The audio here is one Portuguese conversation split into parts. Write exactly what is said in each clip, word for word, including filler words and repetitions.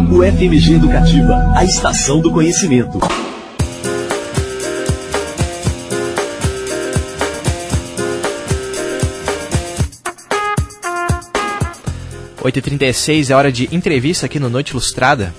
U F M G Educativa, a estação do conhecimento. oito e trinta e seis é hora de entrevista aqui no Noite Ilustrada.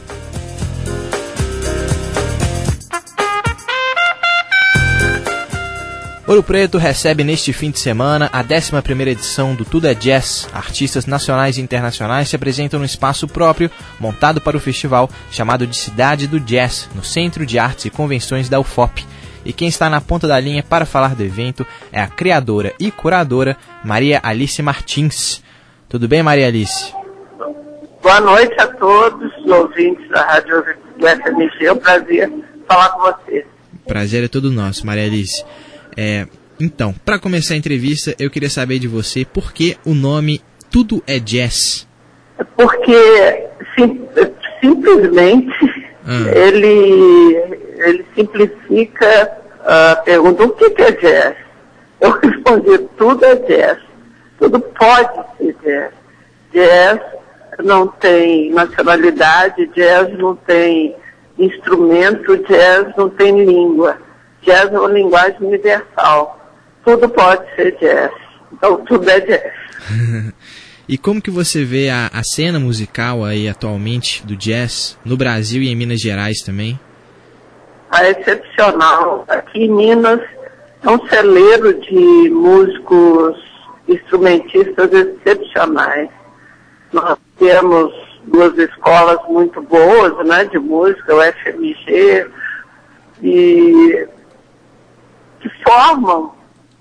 Ouro Preto recebe neste fim de semana a décima primeira edição do Tudo é Jazz. Artistas nacionais e internacionais se apresentam no espaço próprio, montado para o festival, chamado de Cidade do Jazz, no Centro de Artes e Convenções da U F O P. E quem está na ponta da linha para falar do evento é a criadora e curadora Maria Alice Martins. Tudo bem, Maria Alice? Boa noite a todos os ouvintes da Rádio U F M G. É um prazer falar com vocês. Prazer é todo nosso, Maria Alice. É, então, para começar a entrevista, eu queria saber de você por que o nome Tudo é Jazz. Porque sim, simplesmente ah. ele, ele simplifica a pergunta: o que é jazz? Eu respondi: tudo é jazz. Tudo pode ser jazz. Jazz não tem nacionalidade, jazz não tem instrumento, jazz não tem língua. Jazz é uma linguagem universal. Tudo pode ser jazz. Então, tudo é jazz. E como que você vê a, a cena musical aí atualmente do jazz no Brasil e em Minas Gerais também? É excepcional. Aqui em Minas é um celeiro de músicos instrumentistas excepcionais. Nós temos duas escolas muito boas, né, de música, o F M G, e que formam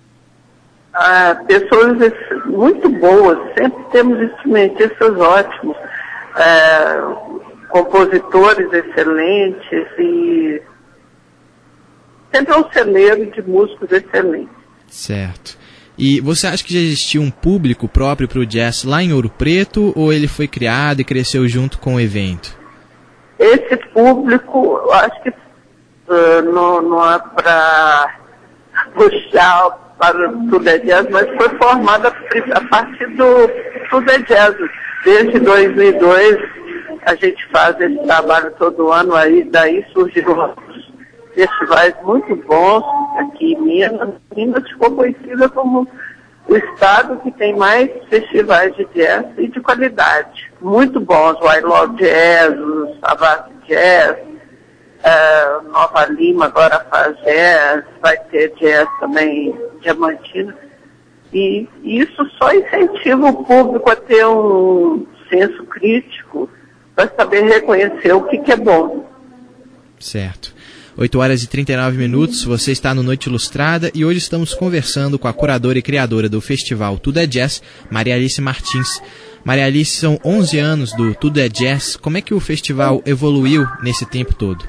ah, pessoas muito boas. Sempre temos instrumentistas ótimos, ah, compositores excelentes, e sempre é um celeiro de músicos excelentes. Certo. E você acha que já existia um público próprio para o jazz lá em Ouro Preto, ou ele foi criado e cresceu junto com o evento? Esse público, eu acho que uh, não, não é para puxar para o Tudo é Jazz, mas foi formado a partir do Tudo é Jazz. Desde dois mil e dois a gente faz esse trabalho todo ano, aí daí surgiram festivais muito bons aqui em Minas. Minas ficou conhecida como o estado que tem mais festivais de jazz e de qualidade. Muito bons, o I Love Jazz, o Savassi Jazz, uh, Nova Lima agora faz jazz, vai ter jazz também Diamantina. E isso só incentiva o público a ter um senso crítico para saber reconhecer o que, que é bom. Certo. oito horas e trinta e nove minutos, você está no Noite Ilustrada e hoje estamos conversando com a curadora e criadora do festival Tudo é Jazz, Maria Alice Martins. Maria Alice, são onze anos do Tudo é Jazz. Como é que o festival evoluiu nesse tempo todo?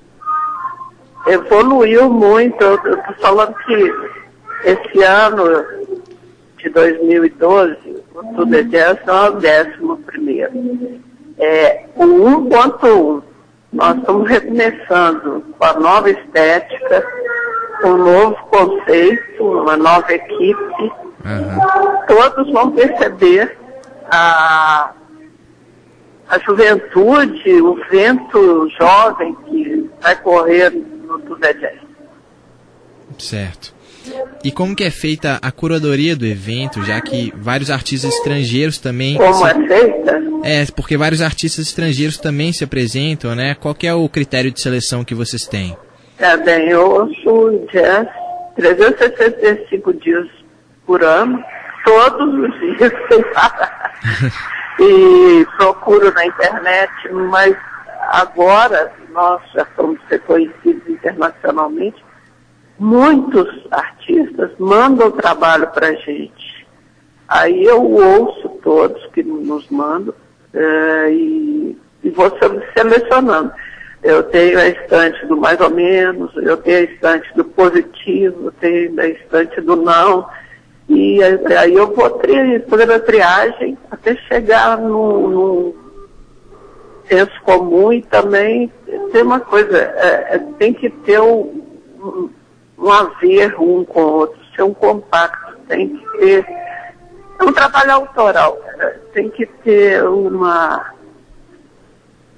Evoluiu muito. Eu estou falando que esse ano de dois mil e doze, o Tudo é Jazz é o décimo primeiro. É o um ponto um. Nós estamos recomeçando com a nova estética, um novo conceito, uma nova equipe. Uhum. Todos vão perceber a, a juventude, o vento jovem que vai correr no Tudo é Jazz. Certo. E como que é feita a curadoria do evento, já que vários artistas estrangeiros também... Como se... é feita? É, porque vários artistas estrangeiros também se apresentam, né? Qual que é o critério de seleção que vocês têm? É, bem, eu ouço jazz trezentos e sessenta e cinco dias por ano, todos os dias, sem parar. E procuro na internet, mas agora nós já somos reconhecidos internacionalmente. Muitos artistas mandam trabalho para a gente. Aí eu ouço todos que nos mandam uh, e, e vou selecionando. Eu tenho a estante do mais ou menos, eu tenho a estante do positivo, eu tenho a estante do não. E aí eu vou tri, fazer a triagem até chegar no, no senso comum. E também tem uma coisa, é, é, tem que ter um, um um haver um com o outro, ser um compacto, tem que ter, é um trabalho autoral, tem que ter uma,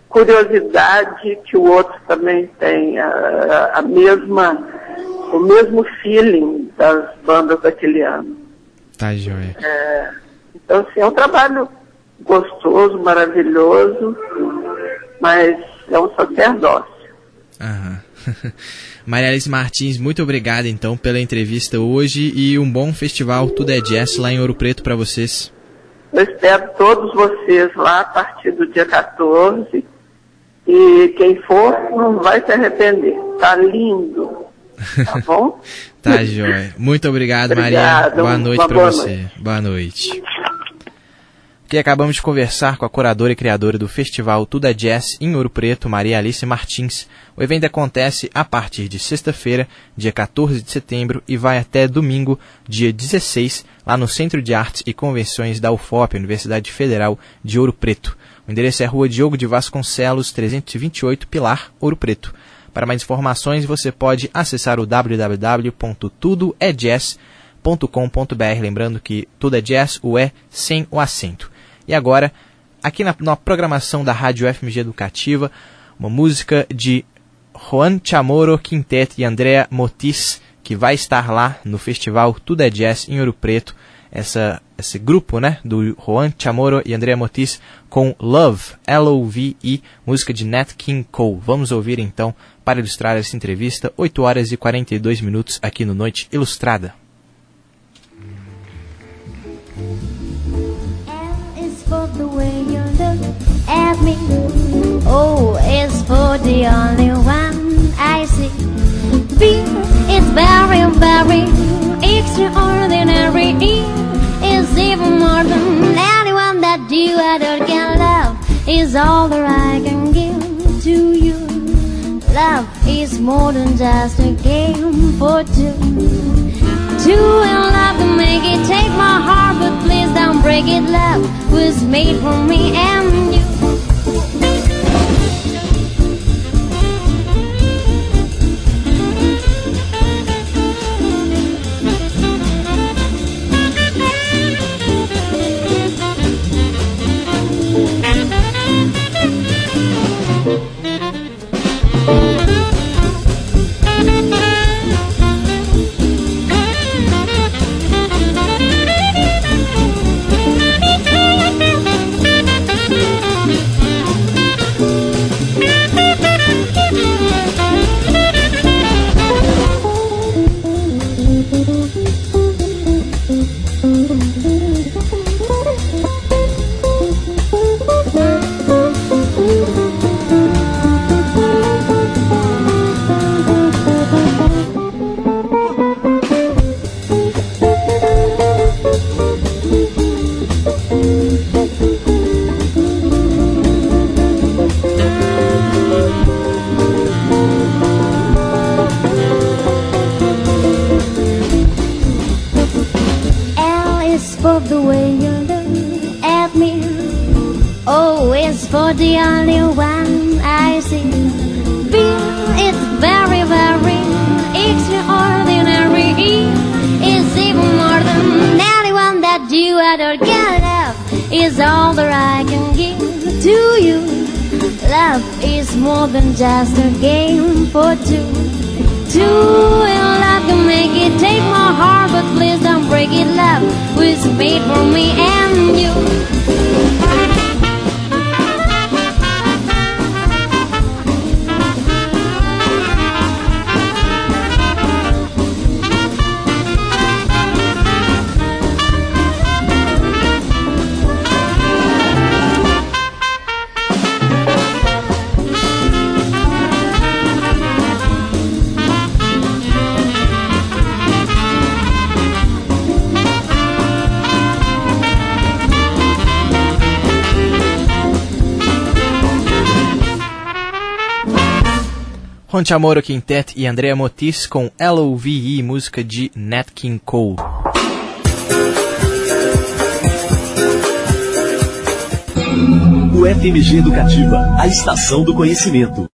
curiosidade que o outro também tem, a, a mesma, o mesmo feeling das bandas daquele ano. Tá, joia. É, então, assim, é um trabalho gostoso, maravilhoso, mas é um sacerdócio. Aham. Maria Alice Martins, muito obrigado então pela entrevista hoje e um bom festival Tudo é Jazz lá em Ouro Preto para vocês. Eu espero todos vocês lá a partir do dia quatorze e quem for não vai se arrepender. Tá lindo, tá bom? Tá, joia. Muito obrigado, Obrigado. Maria. Boa noite para você. Noite. Boa noite. Aqui acabamos de conversar com a curadora e criadora do festival Tudo é Jazz em Ouro Preto, Maria Alice Martins. O evento acontece a partir de sexta-feira, dia quatorze de setembro, e vai até domingo, dia dezesseis, lá no Centro de Artes e Convenções da U F O P, Universidade Federal de Ouro Preto. O endereço é Rua Diogo de Vasconcelos, trezentos e vinte e oito, Pilar, Ouro Preto. Para mais informações, você pode acessar o w w w ponto tudo é jazz ponto com ponto b r, lembrando que Tudo é Jazz, o é sem o acento. E agora, aqui na, na programação da Rádio F M G Educativa, uma música de Juan Chamorro Quintet e Andrea Motis, que vai estar lá no festival Tudo é Jazz em Ouro Preto. Essa, esse grupo, né, do Juan Chamorro e Andrea Motis com Love, L O V E, música de Nat King Cole. Vamos ouvir então, para ilustrar essa entrevista, oito horas e quarenta e dois minutos aqui no Noite Ilustrada. For the way you look at me, oh, it's for the only one I see. B, it's very, very extraordinary. E is even more than anyone that you adore can love. Is all that I can give to you. Love is more than just a game for two. Two in love to make it take my heart, but please don't break it. Love was made for me and you. For the only one I see. B, it's very, very extraordinary. E is even more than anyone that you adore can love. Is all that I can give to you. Love is more than just a game for two. Two in love can make it take my heart, but please don't break it. Love was made for me and you. Juan Chamorro Quintet e Andrea Motis com L O V E, música de Nat King Cole. O F M G Educativa, a estação do conhecimento.